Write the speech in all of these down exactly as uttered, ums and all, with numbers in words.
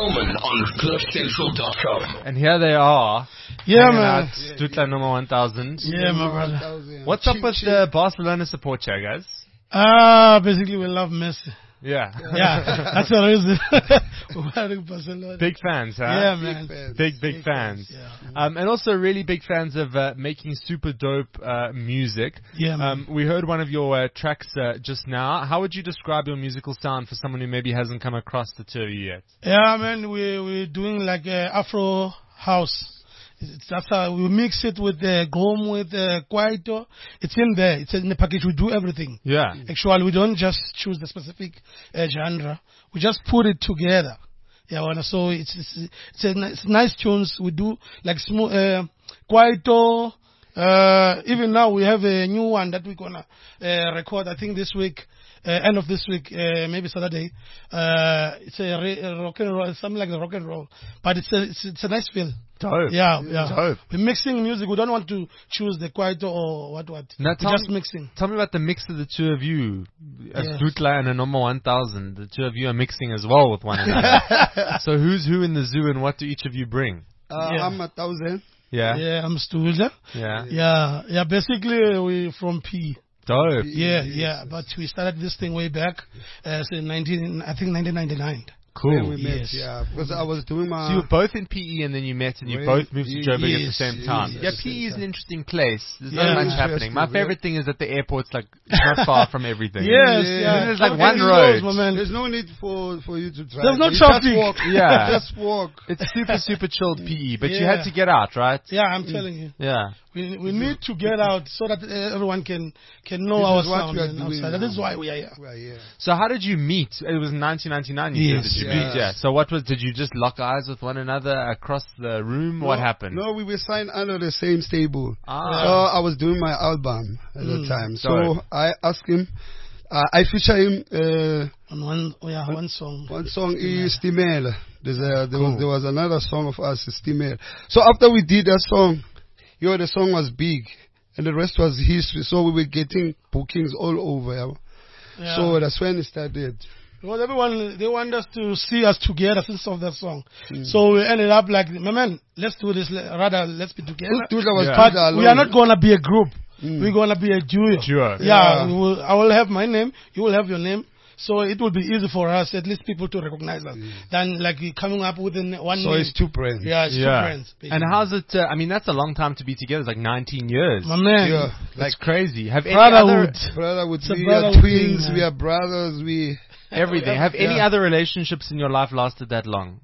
Spellman on cliff central dot com. And here they are. Yeah, man. Out, Dutla number one thousand. Yeah, my brother. What's up with the Barcelona support here, guys? Ah, uh, basically we love Messi. Yeah. Yeah, that's the reason. We're Barcelona. Big fans, huh? Yeah, man. Big, fans. big, big, big fans. fans. Yeah. Um, and also really big fans of uh, making super dope uh, music. Yeah, man. Um, we heard one of your uh, tracks uh, just now. How would you describe your musical sound for someone who maybe hasn't come across the two of you yet? Yeah, man, we, we're doing like a Afro house. It's, that's how we mix it with the Gom, with the Kwaito. It's in there. It's in the package. We do everything. Yeah. Actually, we don't just choose the specific uh, genre. We just put it together. Yeah, well, so it's it's, it's, a, it's nice tunes. We do like smooth uh, Kwaito. Uh, even now we have a new one that we're gonna uh, record. I think this week. Uh, end of this week, uh, maybe Saturday. Uh, it's a, re- a rock and roll, something like the rock and roll, but it's a it's, it's a nice feel. Dope. Yeah, yeah. Dope. We're mixing music. We don't want to choose the Kwaito or what what. Now, We're just mixing. Tell me about the mix of the two of you, as Yes. Dutla and a number one thousand. The two of you are mixing as well with one another. So who's who in the zoo, and what do each of you bring? Uh, Yeah. I'm a thousand. Yeah. Yeah, I'm Stula. Yeah. Yeah, yeah. Basically, we from P. Dope. Yeah, yeah. But we started this thing way back, uh, so in nineteen, I think nineteen ninety-nine. Cool. When we met, Yes. yeah, because I was doing my. So you were both in P E and then you met and you Wait, both moved to ye- Joburg at the yes, same yes, time. yes, yeah, yes, P E is yes. an interesting place. There's Yeah. not much Interesting, happening. My yeah. favorite thing is that the airport's like not far from everything. Yes, Yeah. yeah. There's like Okay, one he road. knows, my man. There's no need for, for you to drive. There's no You traffic. Just walk. Yeah. Just walk. It's super, super chilled P E, but you Yeah. had to get out, right? Yeah, I'm telling you. Yeah. We we need to get out so that uh, everyone can can know This our is what sound we are and doing outside. That is now. why we are here. Right, yeah. So how did you meet? It was in nineteen ninety-nine you Yes. said that you Yes. meet, yeah. So what was, did you just lock eyes with one another across the room? What No, happened? No, we were signed under the same stable. Ah. So I was doing my album at the Mm. time. So Dope. I asked him, uh, I feature him, uh, On one, oh yeah, one song. one song is Stimel. There's a, there, Cool. was, there was another song of us, Stimel. So after we did that song, you know, the song was big. And the rest was history. So we were getting bookings all over. Yeah? Yeah. So that's when it started. Because everyone, they want us to see us together since of that song. So we ended up like, my man, let's do this, le- rather, let's be together. Dutla was Yeah. But Dutla we are alone. not going to be a group. Mm. We're going to be a duo. Duo. Yeah, Yeah. we will, I will have my name, you will have your name. So it will be easy for us, at least people to recognize us, than like coming up with an- one So name. it's two friends. Yeah, it's two Yeah. friends. And how's it, uh, I mean, that's a long time to be together. It's like nineteen years. My man. Yeah. That's crazy. Have any other, Brotherhood. Brotherhood. It's a We brotherhood are twins. thing, We man. are brothers. We. everything. Have any Yeah. other relationships in your life lasted that long?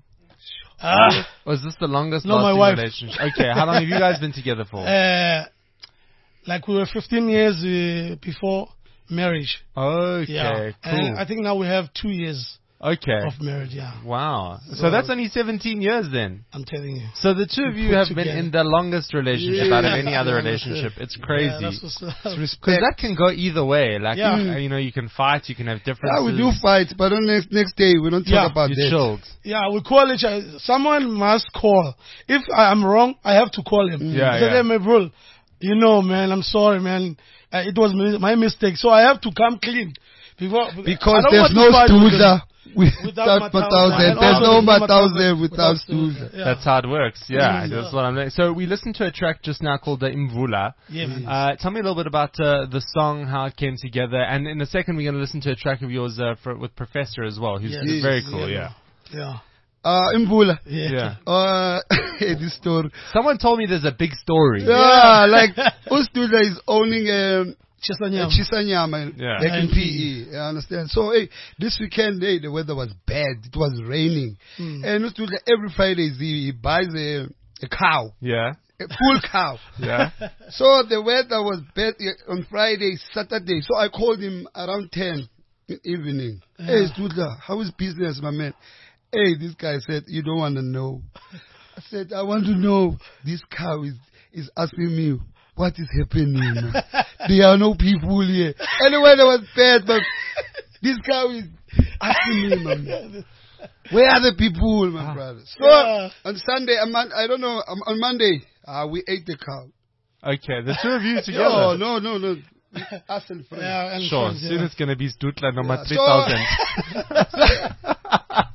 Ah, Or is this the longest No, my lasting wife. relationship? Okay, how long have you guys been together for? uh, like we were fifteen years uh, before marriage. Okay, Yeah. cool. And I think now we have two years Okay. of marriage, yeah. Wow. So that's only seventeen years then. I'm telling you. So the two of We you put have been together. in the longest relationship Yeah. out of any other Yeah, relationship. It's Yeah, crazy. that's what's up. Because that can go either way. Like, Yeah. uh, you know, you can fight, you can have Yeah, differences. we do fight, but on next next day we don't talk Yeah. about You that. chilled. Yeah, we call each other. Someone must call. If I am wrong, I have to call him. Yeah, I said, yeah. hey, my bro, you know, man, I'm sorry, man. Uh, it was mi- my mistake. So I have to come clean. Before, I Because don't there's want no to fight with Stula Without without Mattausen. Mattausen. And There's also no there's no Mattausen Mattausen without without Stula. Stula. Yeah. That's how it works. Yeah, Mm. that's what I'm saying. So we listened to a track just now called the Imvula. Yeah, man. Uh, tell me a little bit about uh, the song, how it came together, and in a second we're going to listen to a track of yours uh, for, with Professor as well, who's Yes. who's very cool. Yeah. Yeah. Uh, Imvula. Yeah. Yeah. Uh, this story. Someone told me there's a big story. Yeah, like Ustula is owning um, Chisanyama. Chisanyama Yeah. back in And P E. You understand? So hey, this weekend, hey, the weather was bad. It was raining, Mm. and Ustula every Friday he, he buys a a cow, Yeah. a full cow. Yeah. So the weather was bad uh, on Friday, Saturday. So I called him around ten in the evening. Hey, Stula, how is business, my man? Hey, this guy said, you don't want to know. I said, I want to know. This cow is, is asking me, what is happening? Man? There are no people here. Anyway, that was bad, but this cow is asking me, my man. Where are the people, my brother? So, Yeah. on Sunday, on Mon- I don't know, um, on Monday, uh, we ate the cow. Okay, the two of you No, together. no, no, no. Us and friends. Yeah, and Sure, friends, soon yeah. it's going to be Stutla number Yeah, three so- thousand.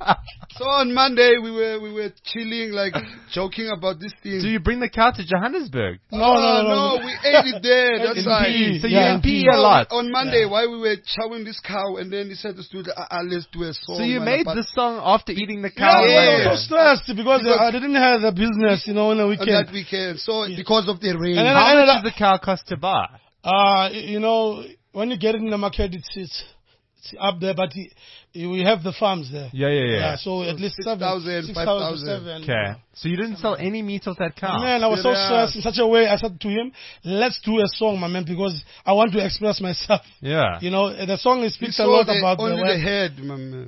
So on Monday we were we were chilling, like joking about this thing. Do you bring the cow to Johannesburg? No, no, no, no, no. we ate it there. That's In why. P. So Yeah, you in pee P. a lot. On Monday, Yeah. while we were chowing this cow, and then he said to student, ah, ah, let's do a song. So you man, made about- this song after eating the Yeah, cow? yeah, Yeah. I was so stressed because, Because- I didn't have the business, you know, on the on weekend. that weekend. So because of the rain. And then How I much ended does up- the cow cost to buy? Uh, you know, when you get it in the market, it's it's, it's up there, but it, we have the farms there. Yeah, yeah, yeah. Yeah, so at least six seven, thousand, six five thousand, thousand. seven. Okay. So you didn't sell any meat off that cow? Man, I was so Yeah. stressed in such a way. I said to him, "Let's do a song, my man, because I want to express myself." Yeah. You know, the song it You speaks a saw lot the, about only the the way. head, my man.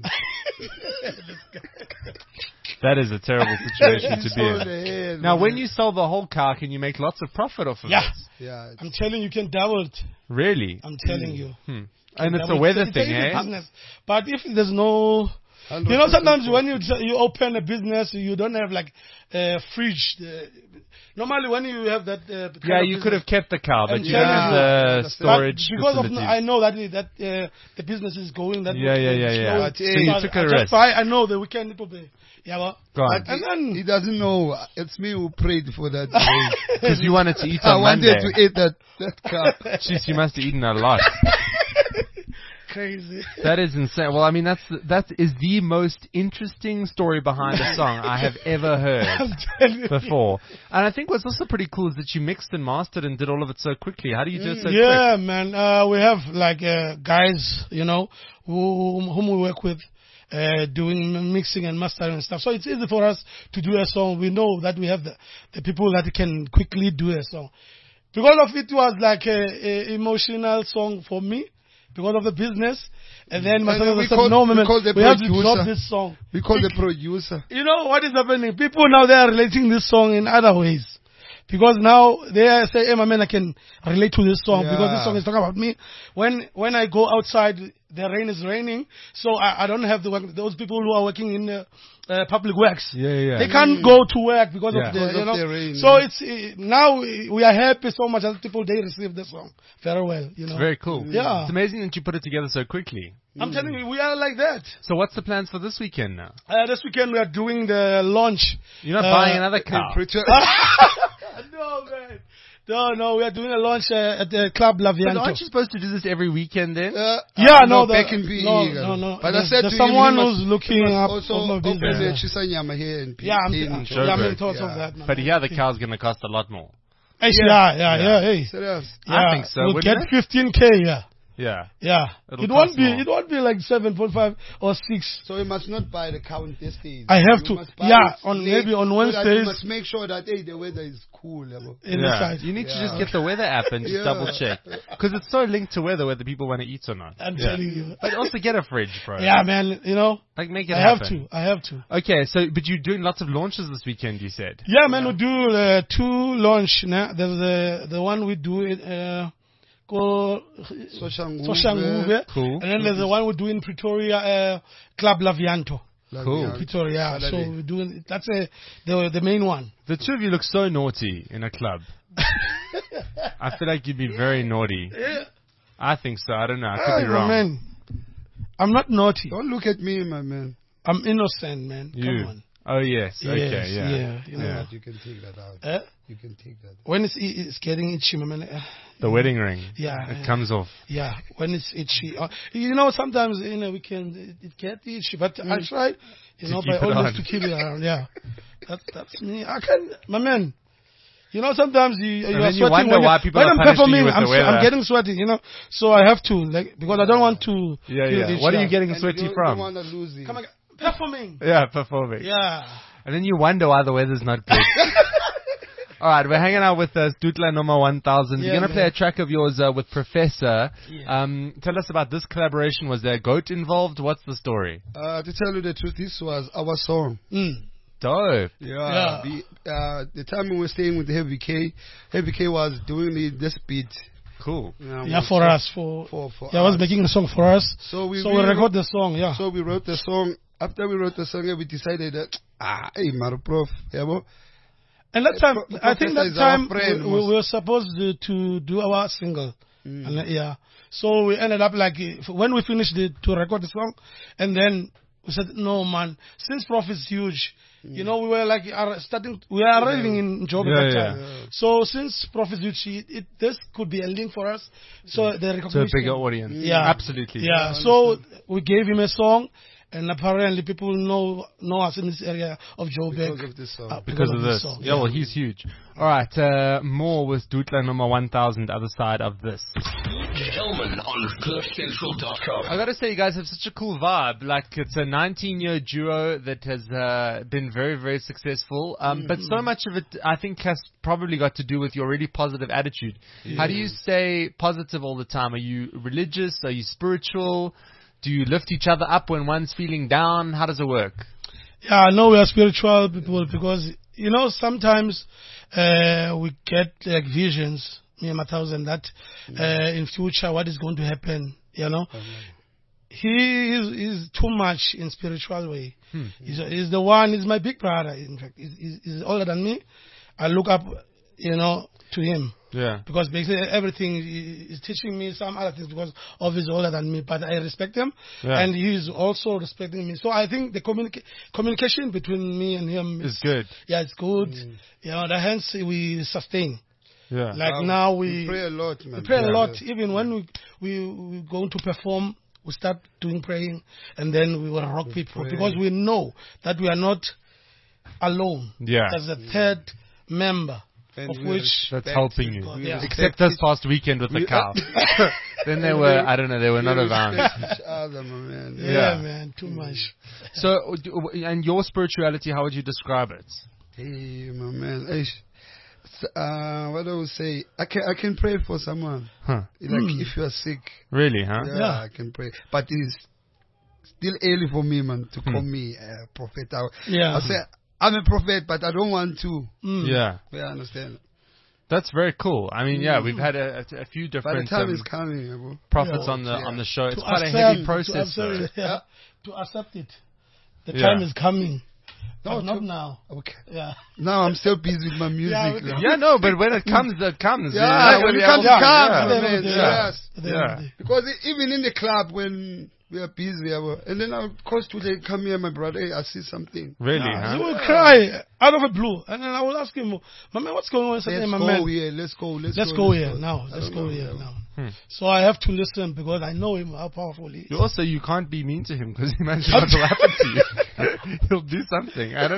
That is a terrible situation You to be saw in. the head, Now, my when man. you sell the whole cow, can you make lots of profit off of Yeah. it? Yeah. I'm telling you, you can double it. Really? I'm telling you. Hmm. And it's a Double it. weather It's thing, easy eh? business. But if there's no, one hundred you know, percent sometimes for- when you you open a business, you don't have like a fridge. Uh, normally, when you have that, uh, kind Yeah, of you business- could have kept the cow, but I'm you telling don't have you. the But storage But because of facilities. I know that it- that uh, the business is going that Yeah, yeah, yeah, it's yeah. slowing. So you I- took a I just risk. buy- I know the weekend it will be. Yeah, well, Go on. But and he, then he doesn't know. It's me who prayed for that day. Because you wanted to eat I on wanted Monday. to eat that, that cow. Jeez, you must have eaten a lot. crazy. That is insane. Well, I mean, that's that is the most interesting story behind a song I have ever heard I'm telling you. before. And I think what's also pretty cool is that you mixed and mastered and did all of it so quickly. How do you do it so quick? Yeah, man. Uh, we have like uh, guys, you know, who, whom we work with, uh, doing mixing and mastering and stuff. So it's easy for us to do a song. We know that we have the, the people that can quickly do a song. Because of it was like a, a emotional song for me, because of the business. And then my And son then we said, called- no, we man, called the we have to producer. drop this song. We call the producer. You know what is happening? People now, they are relating this song in other ways. Because now they say, hey, my man, I can relate to this song because this Yeah. song is talking about me. When when I go outside, the rain is raining, so I, I don't have to work. Those people who are working in uh, uh, public works, Yeah, yeah. they can't go to work because Yeah. of the, Because you of know. the rain, so yeah. it's uh, now we are happy so much that people they receive the song very well. You know, Very cool. Yeah. It's amazing that you put it together so quickly. I'm telling you, we are like that. So what's the plans for this weekend now? Uh, this weekend we are doing the launch. You're not Uh, buying another cow. Preacher- no, man. No, no, we are doing a launch uh, at the Club But Lavianto. aren't you supposed to do this every weekend then? Uh, Yeah, uh, no, the- back in P E. no, guys. no, no. But I There's- said there's to him, someone you must- who's looking you must up also for my open business. the Yeah. Chisanyama here in P E. Yeah, I'm, in I'm, Joburg. yeah, I'm in thoughts Yeah. of that. man. But yeah, the cow's going to cost a lot more. Hey, yeah, yeah, yeah, hey. Serious. I Yeah, think so, We'll wouldn't get it? fifteen K, yeah. Yeah. Yeah. It'll it won't cost be, more. it won't be like seven point five or six. So you must not buy the cow in this stage. I have You to. must buy Yeah, it on- late maybe on so that Wednesdays. You must make sure that hey, the weather is cool. yabo. In the Yeah. side. You need to Yeah. just get the weather app and just Yeah. double check. Because it's so linked to weather whether people want to eat or not. I'm Yeah. telling you. But also get a fridge, bro. Yeah, man, you know, Like make it I have happen. to. I have to. Okay, so, but you're doing lots of launches this weekend, you said. Yeah, man, we do uh, two launch. Nah? There's the the one we do it uh, called Soshanguve. Soshanguve. Cool. And then there's the one we do in Pretoria, uh, Club Lavianto. Cool. Pretoria. So Saturday. we're doing that's a, the the main one. The two of you look so naughty in a club. I feel like you'd be very naughty. Yeah. I think so. I don't know. I could Hey, be my wrong. man. I'm not naughty. Don't look at me, my man. I'm innocent, man. You. Come on. Oh, yes. Okay, Yes, yeah. yeah, you know. Yeah. But you can take that out. Eh? You can take that. When it's it's getting itchy, my man. uh, The wedding ring. Yeah, It yeah. comes off. Yeah, when it's itchy. Uh, you know, sometimes you know we can it, it get itchy, but I try, you To know, keep by it always on. to keep it around. Yeah, that, that's me. I can, my man. You know, sometimes you you And are then you sweating wonder when, you- why people when are I'm punishing you performing. with I'm, the swe- I'm weather. getting sweaty, you know, so I have to like because I don't want to. Yeah, feel yeah. itchy. What are you Yeah. getting And sweaty you don't, from? don't want to lose it. Come on, performing. Yeah, performing. Yeah. And then you wonder why the weather's not good. All right, we're hanging out with uh, Dutla Noma one thousand. Yeah, We're going to play man. a track of yours uh, with Professor. Yeah. Um, tell us about this collaboration. Was there a goat involved? What's the story? Uh, to tell you the truth, this was our song. Mm. Dope. Yeah. Yeah. The, uh, the time we were staying with Heavy K, Heavy K was doing the, this beat. Cool. Yeah, Yeah, we- for so- us, for, For, for yeah, I was us. making a song for us. So we, So we we record wrote, the song, yeah. so we wrote the song. After we wrote the song, we decided that, ah, hey, Maro Prof, yabo. And that time, Pro- I think Professor that is our time friend, we, we most- were supposed to, to do our single. Mm. And, uh, yeah. So we ended up like, uh, when we finished the, to record the song, and then we said, no, man, since Prof is huge, you know, we were like are starting, we are arriving in Joburg Yeah, at that yeah. time. Yeah. So since Prof is huge, it, it, this could be a link for us. So the To a recognition. bigger audience. Yeah. Absolutely. Yeah, so we gave him a song, and apparently people know know us in this area of Joburg. Because of this song. uh, Because of this. song. Yeah, well, he's huge. All right, uh, more with Dutla number one thousand, other side of this. Kelman on cliff central dot com. I gotta say, you guys have such a cool vibe. Like, it's a nineteen-year duo that has uh, been very, very successful. Um, But so much of it, I think, has probably got to do with your really positive attitude. How do you stay positive all the time? Are you religious? Are you spiritual? Do you lift each other up when one's feeling down? How does it work? Yeah, I know we are spiritual people because, you know, sometimes uh, we get like visions, me and Matthias, and that uh, in future what is going to happen, you know. He is, is too much in spiritual way. Hmm. He's, he's the one, he's my big brother, in fact. He's, he's, he's older than me. I look up, you know, to him. Yeah. Because basically everything he is teaching me some other things because of he's older than me, but I respect him, Yeah. and he is also respecting me. So I think the communica- communication between me and him It's good. Yeah, it's good. You know, the hence we sustain. Yeah. Like Um, now we we, pray a lot, man. we pray a Yeah. lot. Even when we we we going to perform, we start doing praying, and then we will rock people pray. because we know that we are not alone. Yeah. There's a third member And of we which That's respect- helping you. God, yeah. Except this past weekend with the We- cow. Then they were, I don't know, they were not we around. respect each other, my man. yeah, Yeah. man, too much. So, do- and your spirituality, how would you describe it? Hey, my man. Hey, sh- s- uh, what I would say, I can I can pray for someone. Huh. Like Hmm. if you are sick, Really, huh? yeah, Yeah. I can pray. But it's still early for me, man, to call Hmm. me a prophet. I, Yeah. I say I'm a prophet, but I don't want to. Mm. Yeah. Yeah, I understand. That's very cool. I mean, yeah, we've had a, a, a few By the different time um, it's coming, yeah, bro. prophets Yeah. on the Yeah. on the show. It's To quite a accept- heavy to process. accept, though. yeah, to accept it. The Yeah. time is coming. No, but not to- now. Okay. Yeah. Now I'm still busy with my music. Yeah, with- now. Yeah, no, but when it comes, it comes. Yeah, Like when the it comes, it album- comes, yeah. my Yeah. man. Yeah. Yes. At the Yeah. end of the day. Because e- even in the club when we are busy, I will, and then I'll cost to they come here, my brother. Hey, I see something. Really, He huh? will cry out of the blue, and then I will ask him, "My man, what's going on?" I said, Let's "Hey, my go man, here. Let's go. Let's, let's go, go let's here now. I Let's don't go know, here yeah. now." Hmm. So I have to listen because I know him how powerful he is. You also, you can't be mean to him because he imagine what will happen to you. He'll do something. I don't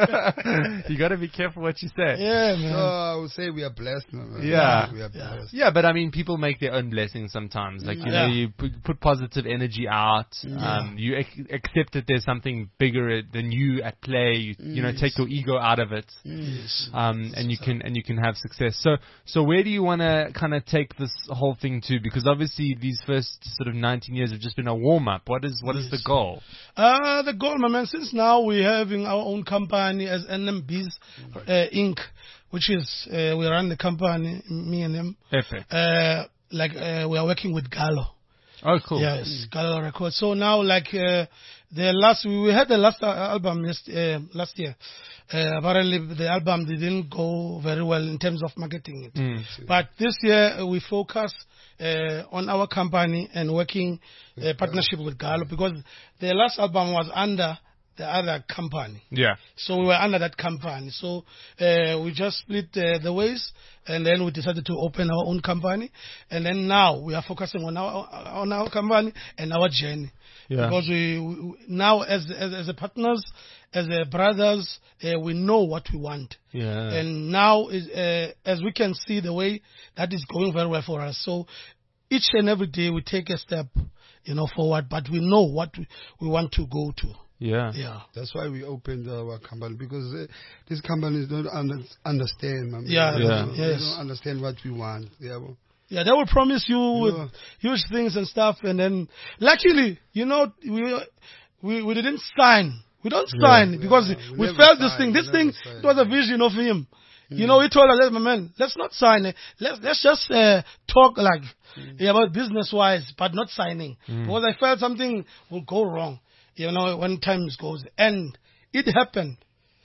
know. You got to be careful what you say. Yeah, man. So I would say we are blessed, man. Yeah. we are Yeah. blessed. Yeah, but I mean, people make their own blessings sometimes. Like, you know, Yeah. you put, put positive energy out. Um, you ac- accept that there's something bigger than you at play. You, you know, take your ego out of it. Yes. Um, and you can, and you can have success. So, so where do you want to kind of take this whole thing to? Because obviously these first sort of nineteen years have just been a warm up. What is, what is the goal? Uh, the goal, my man, since now we're having our own company as N M Bs uh, Incorporated, which is, uh, we run the company, me and him. Epic. Uh, like, uh, we are working with Gallo. Oh, cool. Yes, Gallo Records. So now, like, uh, the last, we, we had the last uh, album last, uh, last year. Uh, apparently the album didn't go very well in terms of marketing it. Mm. But this year uh, we focus uh, on our company and working uh, partnership with Gallo because the last album was under the other company. Yeah. So we were under that company. So uh, we just split uh, the ways, and then we decided to open our own company. And then now we are focusing on our on our company and our journey. Yeah. Because we, we now as as, as a partners, as a brothers, uh, we know what we want. Yeah. And now is uh, as we can see the way that is going very well for us. So each and every day we take a step, you know, forward. But we know what we, we want to go to. Yeah. Yeah. That's why we opened our company because uh, these companies don't under, understand. Man. Yeah, They yeah. don't- They Yes. don't understand what we want. Yeah, bro. Yeah, they will promise you with Yeah. huge things and stuff, and then luckily, you know, we we, we didn't sign. We don't sign Yeah, because we we never felt this sign, thing. we This thing, never sign. it was a vision of him. You know, he told us, "Hey, my man, let's not sign it. Let's let's just uh, talk like yeah, about business wise, but not signing because I felt something will go wrong. You know, when time goes, and it happened.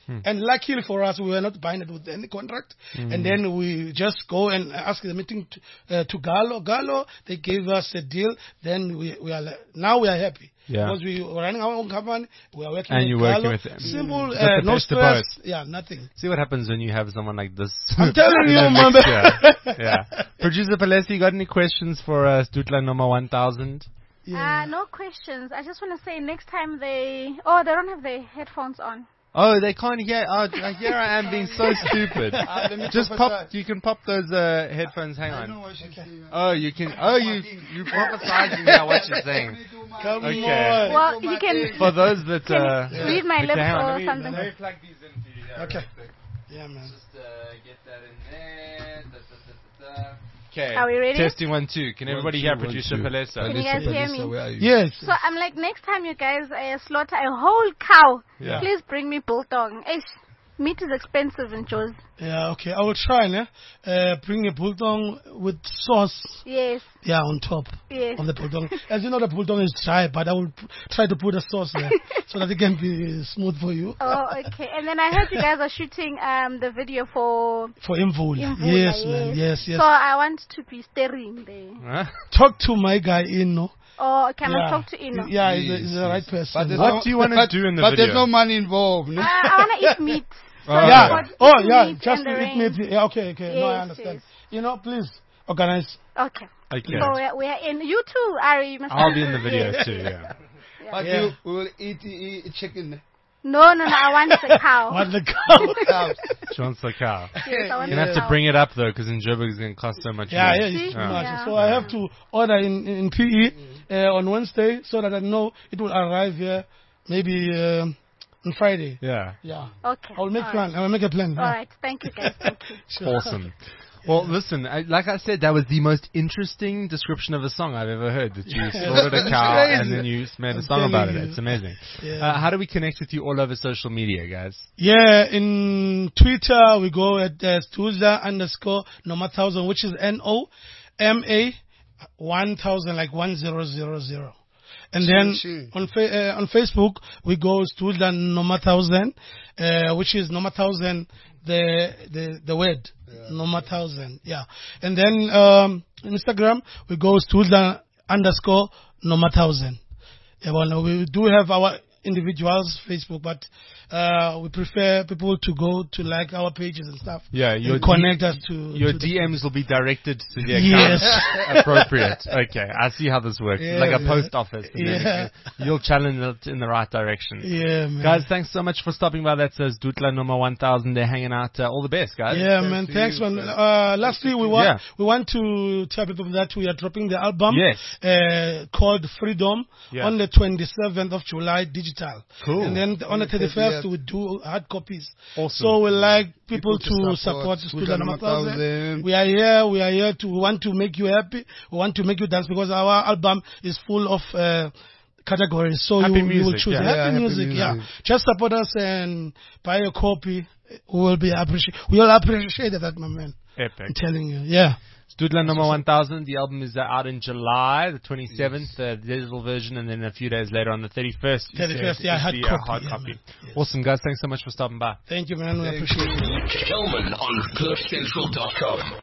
Hmm. And luckily for us, we were not binded with any contract. Hmm. And then we just go and ask the meeting to, uh, to Gallo. Gallo, they gave us a deal. Then we, we are, now we are happy. Yeah. Because we were running our own company. We are working And with you're Gallo. working with them. Simple, Got uh, the no best of stress. both. Yeah, nothing. See what happens when you have someone like this. I'm telling you, in the man. mix here. Yeah. Producer Palesi, you got any questions for us, Dutla number one thousand? Uh, no questions. I just want to say next time they... Oh, they don't have their headphones on. Oh, they can't hear. Oh, here I am being so stupid. Uh, let me Just prophesy. pop. You can pop those uh, headphones. Hang I know on. what she's saying. Oh, you can. Oh, you you prophesizing now what you're saying. Come Okay. on. Well, you can... For those that Can uh, you read my okay, lips hang on, or let me- something? Let me plug these in for you. Yeah, Okay. real quick. Yeah, man. Just uh, get that in there. Da, da, da, da, da. Okay. Are we ready? Testing one two. Can everybody two, hear one, Producer two. Palesa? Can you guys hear me? Where are you? Yes. So I'm like, next time you guys uh, slaughter a whole cow, Yeah. please bring me biltong. Eish, meat is expensive in Joe's. Yeah, okay. I will try, ne? Uh, bring a biltong with sauce. Yes, Yeah, on top yes. of the biltong. As you know, the biltong is dry, but I will p- try to put a sauce there so that it can be smooth for you. Oh, okay. And then I heard you guys are shooting um the video for For Imvula. Imvula, Yes, man. Yes, yes. So I want to be staring there. Huh? Talk to my guy, Ino. Oh, can yeah. I talk to Ino? Yeah, he's, the- Yes, he's the yes. right person. But there's What no- do you wanna but- do in the but video? there's no money involved. Uh, No? I want to eat meat. So Oh, yeah. for Oh, eating yeah. meat Just and to the eat rain. meat. Yeah, okay, okay. no, I Yes, understand. yes. You know, please organize. Okay. Okay. So we're, we're in. You too, Ari. You must I'll be in the video too. Yeah. But Yeah. you will eat, eat, eat chicken. No, no, no. I want the cow. What the cow? Cows. She wants the cow. Yes, I want You're the gonna have to cow. bring it up though, because in Joburg it's gonna cost so much. Yeah, money. yeah, See? it's too Yeah. much. Yeah. So I have to order in in P E uh, on Wednesday so that I know it will arrive here maybe uh, on Friday. Yeah. Yeah. Okay. I will make all plan. I will make a plan. Right. yeah. All right. Thank you, guys. Thank you. Sure. Awesome. Well, listen, I, like I said, that was the most interesting description of a song I've ever heard. That you slaughtered a It's cow crazy. and then you made a I'm song about it. telling you. It's amazing. Yeah. Uh, how do we connect with you all over social media, guys? Yeah, in Twitter we go at uh, Stuzla underscore Noma thousand, which is N O M A one thousand, like one zero zero zero. And then Sure, sure. on fa- uh, on Facebook we go Stuzla Noma thousand, uh, which is Noma thousand, the the the word Noma thousand, yeah. And then um, Instagram we go Stuzla underscore Noma thousand. Yeah, well, we do have our individuals Facebook, but uh, we prefer people to go to like our pages and stuff. Yeah, your and connect us to Your to the- D Ms will be directed to the Yes. account appropriate. Okay, I see how this works. It's Yeah, like a man. post office. and then Yeah. You'll challenge it in the right direction. Yeah, man. Guys, thanks so much for stopping by. That says Dutla number one thousand. They're hanging out. Uh, all the best, guys. Yeah, Thanks man. to Thanks, you, man. sir. Uh, lastly, we want Yeah. we want to tell people that we are dropping the album. Yes. Uh, called Freedom Yeah. on the twenty-seventh of July, digital. Cool. And then on the the thirty-first thirtieth. we do hard copies. Awesome. So we like people, People to to support support, Student Student Number Number Thousand. Thousand. We are here. We are here to we want to make you happy. We want to make you dance because our album is full of uh, categories. So Happy you, you will music, choose yeah. happy, Yeah, happy music. Yeah, music. just support us and buy a copy. We will be appreciate. We all appreciate that, my man. Epic. I'm telling you. Yeah. Dutla number one thousand. The album is uh, out in July, the twenty-seventh, uh, the digital version, and then a few days later on the thirty-first. you thirty-first, said, yeah, is hard the, uh, copy, hard yeah, copy. man. Yes. Awesome, guys. Thanks so much for stopping by. Thank you, man. We Thank appreciate it. Kelman on cliff central dot com.